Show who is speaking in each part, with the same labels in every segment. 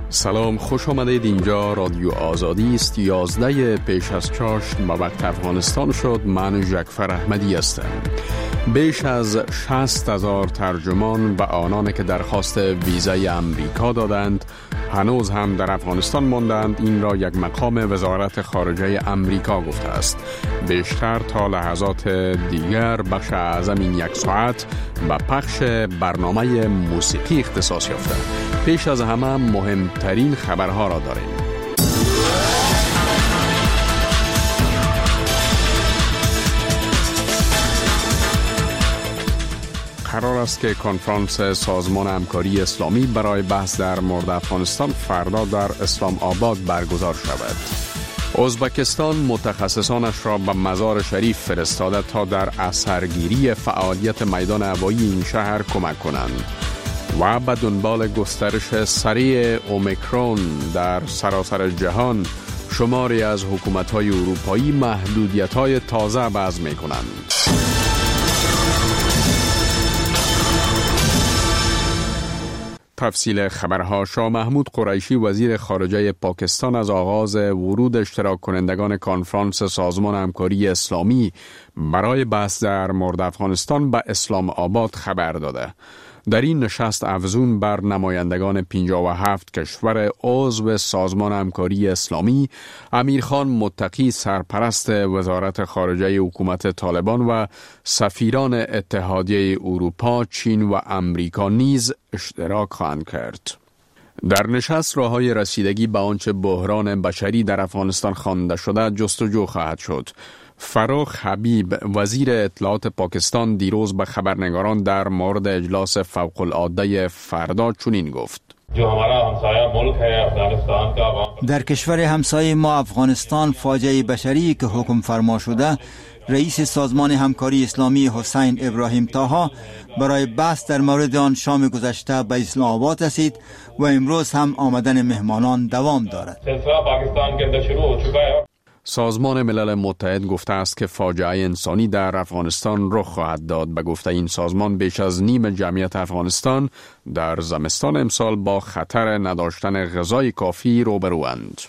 Speaker 1: سلام، خوش آمدید. اینجا رادیو آزادی است. 11 پیش از چاشت به وقت افغانستان شد. من جعفر احمدی هستم. بیش از 60,000 ترجمان و آنان که درخواست ویزای امریکا دادند هنوز هم در افغانستان ماندند. این را یک مقام وزارت خارجه امریکا گفته است. بیشتر تا لحظات دیگر بخش اعظم این یک ساعت به پخش برنامه موسیقی اختصاص یافته. پیش از همه مهمترین خبرها را داریم. قرار است که کنفرانس سازمان همکاری اسلامی برای بحث در مورد افغانستان فردا در اسلام آباد برگزار شود. ازبکستان متخصصانش را به مزار شریف فرستاده تا در اثرگیری فعالیت میدان هوایی این شهر کمک کنند و به دنبال گسترش سریع اومیکرون در سراسر جهان شماری از حکومت‌های اروپایی محدودیت‌های تازه وضع می‌کنند. تفصیل خبرها. شاه محمود قریشی وزیر خارجه پاکستان از آغاز ورود اشتراک کنندگان کنفرانس سازمان همکاری اسلامی برای بحث در مورد افغانستان به اسلام آباد خبر داده. در این نشست افزون بر نمایندگان 57 کشور عضو سازمان همکاری اسلامی، امیرخان متقی سرپرست وزارت خارجه حکومت طالبان و سفیران اتحادیه اروپا، چین و امریکا نیز اشتراک خواهند کرد. در نشست راه‌های رسیدگی به آنچه بحران بشری در افغانستان خوانده شده جستجو خواهد شد. فروخ حبیب وزیر اطلاعات پاکستان دیروز به خبرنگاران در مورد اجلاس فوق‌العاده فردا چنین گفت:
Speaker 2: در کشور همسایه ما افغانستان فاجعه بشری که حکم فرما شده، رئیس سازمان همکاری اسلامی حسین ابراهیم طاها برای بحث در مورد آن شام گذشته به اسلام آباد رسید و امروز هم آمدن مهمانان دوام دارد.
Speaker 1: سازمان ملل متحد گفته است که فاجعه انسانی در افغانستان رخ خواهد داد. به گفته این سازمان بیش از نیم جمعیت افغانستان در زمستان امسال با خطر نداشتن غذای کافی روبروند.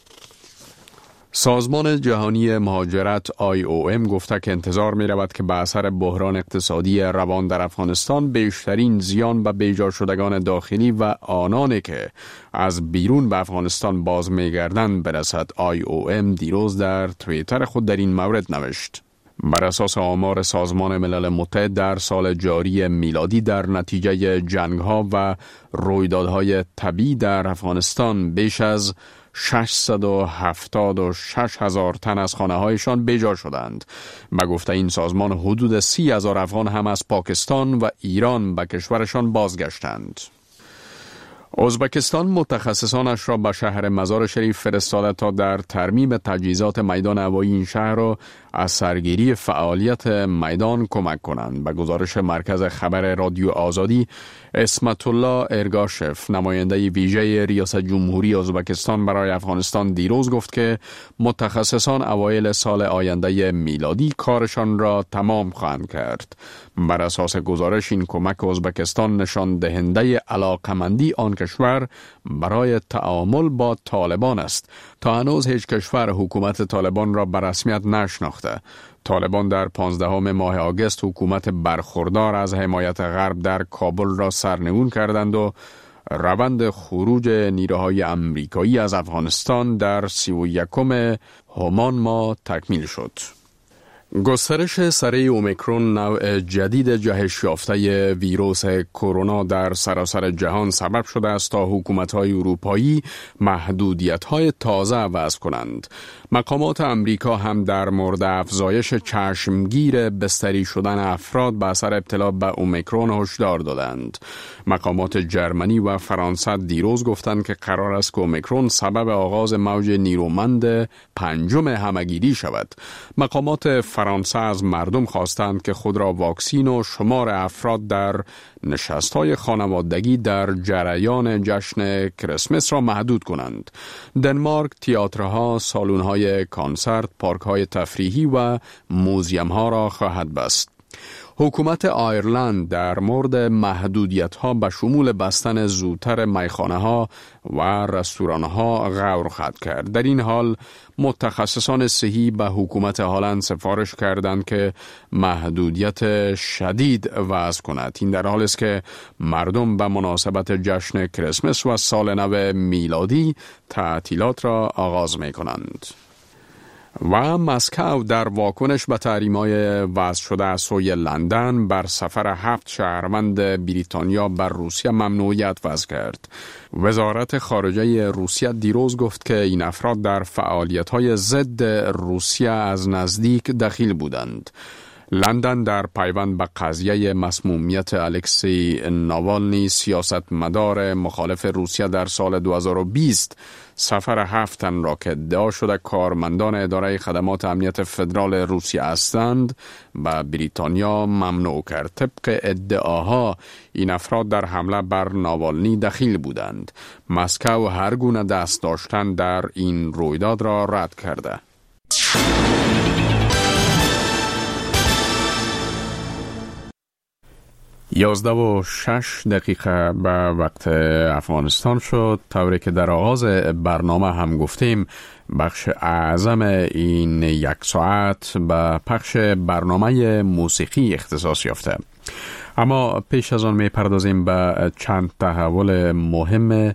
Speaker 1: سازمان جهانی مهاجرت IOM گفته که انتظار می رود که به اثر بحران اقتصادی روان در افغانستان بیشترین زیان به بیجا شدگان داخلی و آنانی که از بیرون به افغانستان باز می گردند برسد. IOM دیروز در توییتر خود در این مورد نوشت: بر اساس آمار سازمان ملل متحد در سال جاری میلادی در نتیجه جنگ‌ها و رویدادهای طبیعی در افغانستان بیش از 676,000 تن از خانه‌هایشان بیجا شدند. به گفته این سازمان حدود 30,000 افغان هم از پاکستان و ایران به کشورشان بازگشتند. ازبکستان متخصصانش را به شهر مزار شریف فرستاده تا در ترمیم تجهیزات میدان هوایی این شهر را از سرگیری فعالیت میدان کمک کنند. به گزارش مرکز خبر رادیو آزادی، اسمت الله ارگاشف نماینده ویژه ریاست جمهوری ازبکستان برای افغانستان دیروز گفت که متخصصان اوایل سال آینده میلادی کارشان را تمام خواهند کرد. بر اساس گزارش این کمک ازبکستان نشان دهنده علاقمندی آن کشور برای تعامل با طالبان است. تا هنوز هیچ کشور حکومت طالبان را به رسمیت نشناخته. طالبان در 15 ماه آگوست حکومت برخوردار از حمایت غرب در کابل را سرنگون کردند و روند خروج نیروهای امریکایی از افغانستان در 31 همان ماه تکمیل شد. گسترش سریع اومیکرون نوع جدید جهش یافته ویروس کرونا در سراسر جهان سبب شده است تا حکومت‌های اروپایی محدودیت‌های تازه وضع کنند. مقامات امریکا هم در مورد افزایش چشمگیر بستری شدن افراد به اثر ابتلا به اومیکرون هشدار دادند. مقامات جرمنی و فرانسه دیروز گفتند که قرار است که اومیکرون سبب آغاز موج نیرومند پنجم همه‌گیری شود. مقامات فرانسه از مردم خواستند که خود را واکسین و شمار افراد در نشست‌های خانوادگی در جریان جشن کریسمس را محدود کنند. دنمارک تئاترها، سالن‌های کنسرت، پارک‌های تفریحی و موزیم‌ها را خواهد بست. حکومت آیرلند در مورد محدودیت‌ها به شمول بستن زودتر میخانه‌ها و رستوران‌ها غور خواهد کرد. در این حال متخصصان صحی به حکومت هلند سفارش کردند که محدودیت شدید وضع کند. این در حالی است که مردم به مناسبت جشن کریسمس و سال نو میلادی تعطیلات را آغاز می کنند. و مسکو در واکنش به تحریم‌های وضع شده از سوی لندن بر سفر 7 شهروند بریتانیا بر روسیه ممنوعیت وضع کرد. وزارت خارجه روسیه دیروز گفت که این افراد در فعالیت‌های ضد روسیه از نزدیک دخیل بودند. لندن در پیوند به قضیه مسمومیت الکسی ناوالنی سیاستمدار مخالف روسیه در سال 2020 سفر 7 تن را که ادعا شده کارمندان اداره خدمات امنیت فدرال روسیه هستند به بریتانیا ممنوع کرد. طبق ادعاها این افراد در حمله بر ناوالنی دخیل بودند. مسکو هر گونه دست داشتن در این رویداد را رد کرده. 11:06 به وقت افغانستان شد. طوری که در آغاز برنامه هم گفتیم بخش اعظم این یک ساعت به پخش برنامه موسیقی اختصاص یافته. اما پیش از آن می پردازیم به چند تحول مهم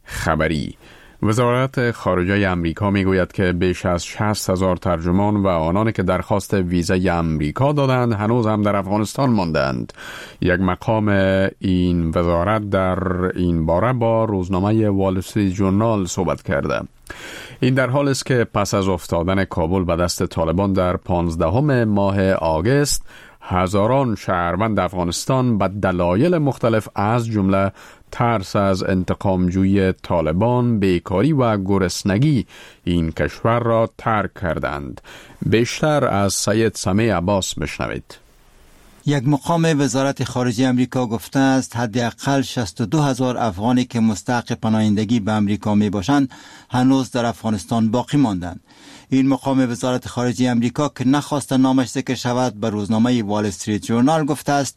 Speaker 1: خبری. وزارت خارجه امریکا می گوید که بیش از 60,000 ترجمان و آنانی که درخواست ویزای امریکا دادند هنوز هم در افغانستان ماندند. یک مقام این وزارت در این باره با روزنامه وال استریت ژورنال صحبت کرده. این در حال است که پس از افتادن کابل به دست طالبان در 15 ماه آگوست هزاران شهروند افغانستان به دلایل مختلف از جمله ترس از انتقامجویی طالبان، بیکاری و گرسنگی این کشور را ترک کردند. بیشتر از سید سمیع عباس بشنوید.
Speaker 2: یک مقام وزارت خارجه امریکا گفته است حداقل 62,000 افغانی که مستحق پناهندگی به امریکا می باشند هنوز در افغانستان باقی ماندند. این مقام وزارت خارجه امریکا که نخواست نامش ذکر شود به روزنامه وال استریت ژورنال گفته است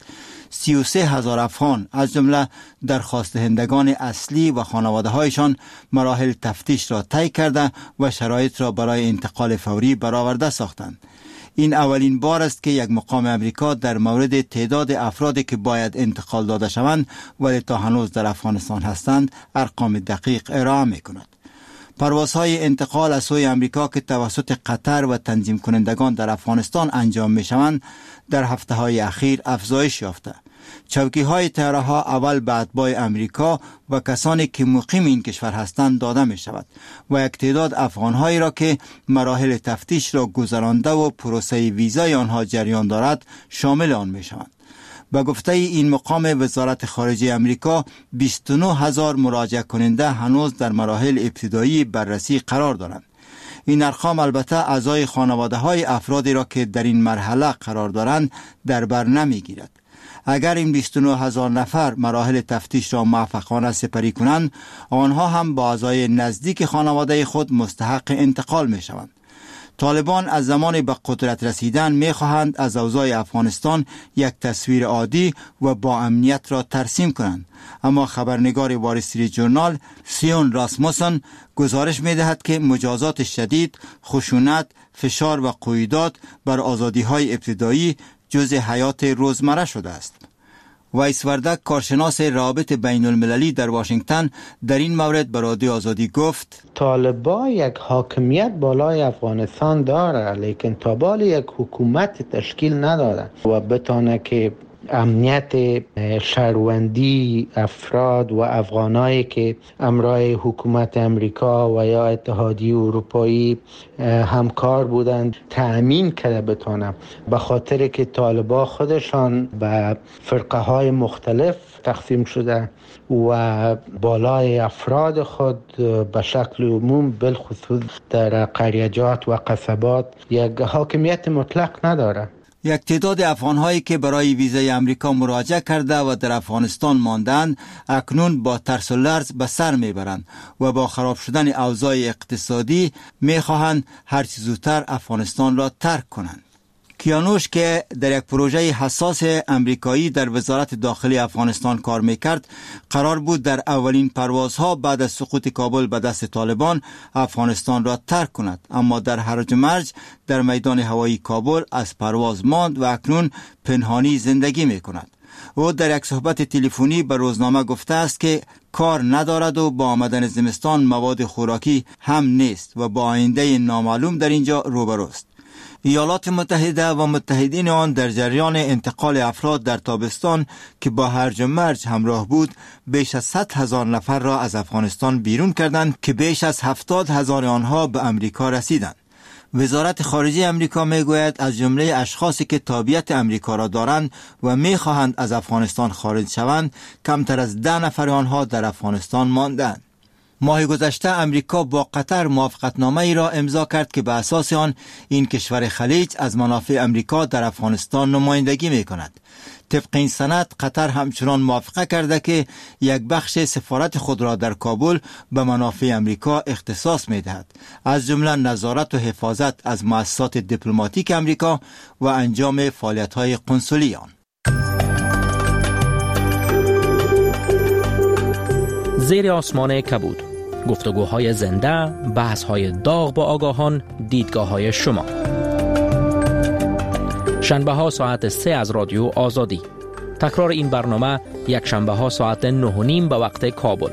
Speaker 2: 33,000 افغان از جمله درخواست دهندگان اصلی و خانواده هایشان مراحل تفتیش را طی کرده و شرایط را برای انتقال فوری برآورده ساختند. این اولین بار است که یک مقام امریکا در مورد تعداد افرادی که باید انتقال داده شوند ولی تا هنوز در افغانستان هستند ارقام دقیق ارائه می کند. پروازهای انتقال از سوی امریکا که توسط قطر و تنظیم کنندگان در افغانستان انجام می شوند در هفته های اخیر افزایش یافته. چوکی های طیاره ها اول به اتباع امریکا و کسانی که مقیم این کشور هستند داده می شود و یک تعداد افغان هایی را که مراحل تفتیش را گذرانده و پروسه ویزای آنها جریان دارد شامل آن می شوند. به گفته این مقام وزارت خارجه امریکا 29,000 مراجعه کننده هنوز در مراحل ابتدایی بررسی قرار دارند. این ارقام البته اعضای خانواده های افرادی را که در این مرحله قرار دارند در بر نمی گیرد. اگر این 29,000 نفر مراحل تفتیش را موفقانه سپری کنند آنها هم با اعضای نزدیک خانواده خود مستحق انتقال می شوند. طالبان از زمان به قدرت رسیدن می خواهند از اوضاع افغانستان یک تصویر عادی و با امنیت را ترسیم کنند. اما خبرنگار وال استریت ژورنال سیون راسموسن گزارش می دهد که مجازات شدید، خشونت، فشار و قیودات بر آزادی های ابتدایی جزء حیات روزمره شده است. وایس وردک کارشناس روابط بین المللی در واشنگتن در این مورد به رادیو آزادی گفت
Speaker 3: طالبان یک حاکمیت بالای افغانستان داره لیکن تا بال یک حکومت تشکیل نداده و بتانه که امنیت شهروندی افراد و افغانایی که همراه حکومت امریکا و یا اتحادیه اروپایی همکار بودند تأمین کرده بتانم، به خاطر که طالبان خودشان به فرقه های مختلف تقسیم شده و بالای افراد خود به شکل عموم بالخصوص در قریجات و قصبات یک حاکمیت مطلق نداره.
Speaker 2: یک تعداد افغان‌هایی که برای ویزای امریکا مراجعه کرده و در افغانستان ماندند اکنون با ترس و لرز به سر میبرند و با خراب شدن اوضاع اقتصادی میخواهند هر چه زودتر افغانستان را ترک کنند. کیانوش که در یک پروژه حساس امریکایی در وزارت داخلی افغانستان کار میکرد، قرار بود در اولین پروازها بعد از سقوط کابل به دست طالبان افغانستان را ترک کند، اما در هرج و مرج در میدان هوایی کابل از پرواز ماند و اکنون پنهانی زندگی میکند. او در یک صحبت تلفنی به روزنامه گفته است که کار ندارد و با آمدن زمستان مواد خوراکی هم نیست و با آینده نامعلوم در اینجا روبروست. ایالات متحده و متحدین آن در جریان انتقال افراد در تابستان که با هرج و مرج همراه بود، بیش از 100,000 نفر را از افغانستان بیرون کردند که بیش از 70,000 آنها به امریکا رسیدند. وزارت خارجه امریکا میگوید از جمله اشخاصی که تابعیت امریکا را دارند و میخواهند از افغانستان خارج شوند، کمتر از 10 نفر آنها در افغانستان ماندند. ماه گذشته امریکا با قطر موافقتنامه ای را امضا کرد که به اساس آن این کشور خلیج از منافع امریکا در افغانستان نمایندگی میکند. طبق این سند قطر همچنان موافقه کرده که یک بخش سفارت خود را در کابل به منافع امریکا اختصاص میدهد، از جمله نظارت و حفاظت از مؤسسات دیپلماتیک امریکا و انجام فعالیت‌های قنصلی آن.
Speaker 4: زیر آسمان کبود، گفتگوهای زنده، بحث‌های داغ با آگاهان، دیدگاه‌های شما. شنبه ها ساعت 3 از رادیو آزادی. تکرار این برنامه یک شنبه ها ساعت 9:30 به وقت کابل.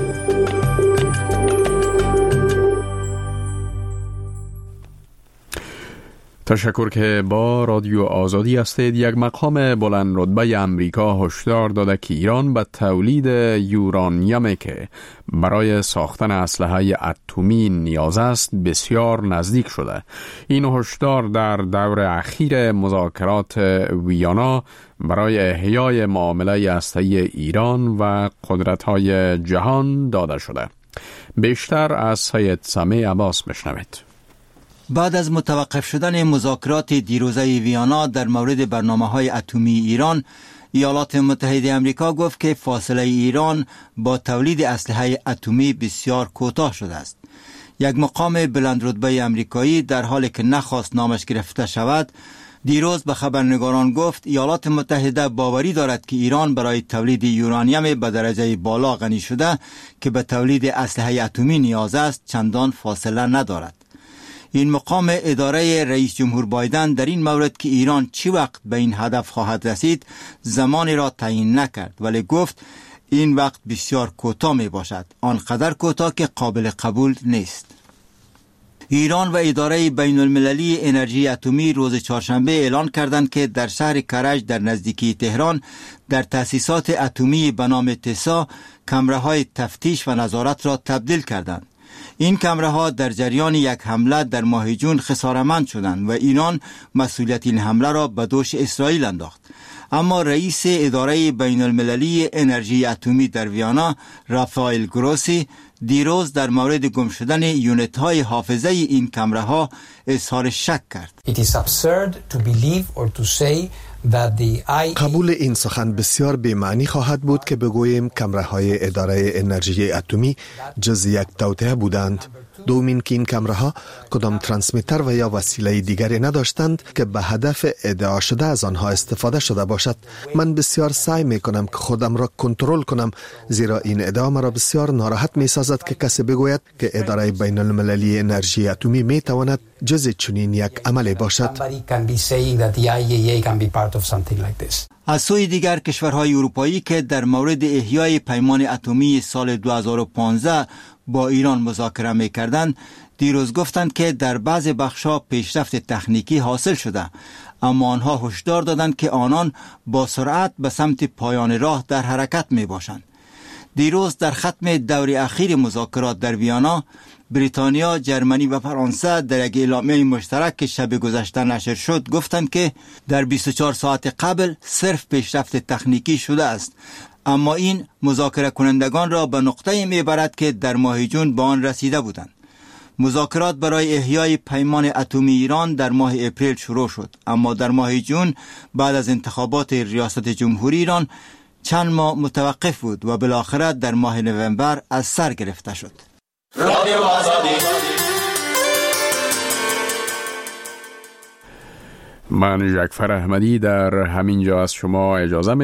Speaker 1: تشکر که با رادیو آزادی هستید. یک مقام بلند رتبه امریکا هشدار داده که ایران به تولید یورانیمی که برای ساختن اسلحه اتمی نیاز است بسیار نزدیک شده. این هشدار در دور اخیر مذاکرات ویانا برای احیای معامله هسته‌ای ایران و قدرت‌های جهان داده شده. بیشتر از سید سمیع عباس بشنوید.
Speaker 2: بعد از متوقف شدن مذاکرات دیروزه ویانا در مورد برنامه‌های اتمی ایران، ایالات متحده آمریکا گفت که فاصله ایران با تولید اسلحه اتمی بسیار کوتاه شده است. یک مقام بلند رتبه آمریکایی در حالی که نخواست نامش گرفته شود، دیروز به خبرنگاران گفت ایالات متحده باوری دارد که ایران برای تولید یورانیم به درجه بالا غنی شده که به تولید اسلحه اتمی نیاز است چندان فاصله ندارد. این مقام اداره رئیس جمهور بایدن در این مورد که ایران چی وقت به این هدف خواهد رسید زمانی را تعیین نکرد، ولی گفت این وقت بسیار کوتاه می باشد، آنقدر کوتاه که قابل قبول نیست. ایران و اداره بین المللی انرژی اتمی روز چهارشنبه اعلان کردند که در شهر کرج در نزدیکی تهران در تأسیسات اتمی به نام تسا کمره‌های تفتیش و نظارت را تبدیل کردند. این کمره‌ها در جریان یک حمله در ماه جون خساره‌مند شدند و ایران مسئولیت این حمله را به دوش اسرائیل انداخت. اما رئیس اداره بین المللی انرژی اتمی در ویانا رافائل گروسی دیروز در مورد گم شدن یونت‌های حافظه این کمره‌ها اظهار شک کرد.
Speaker 5: It is absurd to believe or to say
Speaker 6: قبول این سخن بسیار بی‌معنی خواهد بود که بگوییم کمره‌های اداره انرژی اتمی جز یک توطئه بودند. دومین که این کمره‌ها کدام ترانسمیتر و یا وسیله دیگری نداشتند که به هدف ادعا شده از آنها استفاده شده باشد. من بسیار سعی می‌کنم که خودم را کنترل کنم، زیرا این ادعا مرا بسیار ناراحت می‌سازد که کسی بگوید که اداره بین المللی انرژی اتمی می‌تواند جز چنین یک عملی باشد.
Speaker 2: از سوی دیگر کشورهای اروپایی که در مورد احیای پیمان اتمی سال 2015 با ایران مذاکره می‌کردند، دیروز گفتند که در بعض بخش‌ها پیشرفت تکنیکی حاصل شده، اما آنها هشدار دادند که آنان با سرعت به سمت پایان راه در حرکت می‌باشند. دیروز در ختم دور اخیر مذاکرات در ویانا، بریتانیا، جرمنی و فرانسه در یک اعلامیه مشترک که شب گذشته نشر شد گفتند که در 24 ساعت قبل صرف پیشرفت تکنیکی شده است، اما این مذاکره کنندگان را به نقطه‌ای میبرد که در ماه جون به آن رسیده بودند. مذاکرات برای احیای پیمان اتمی ایران در ماه اپریل شروع شد، اما در ماه جون بعد از انتخابات ریاست جمهوری ایران چند ماه متوقف بود و بالاخره در ماه نوامبر از سر گرفته شد. رادیو آزادی.
Speaker 1: من جعفر احمدی در همین جا از شما اجازه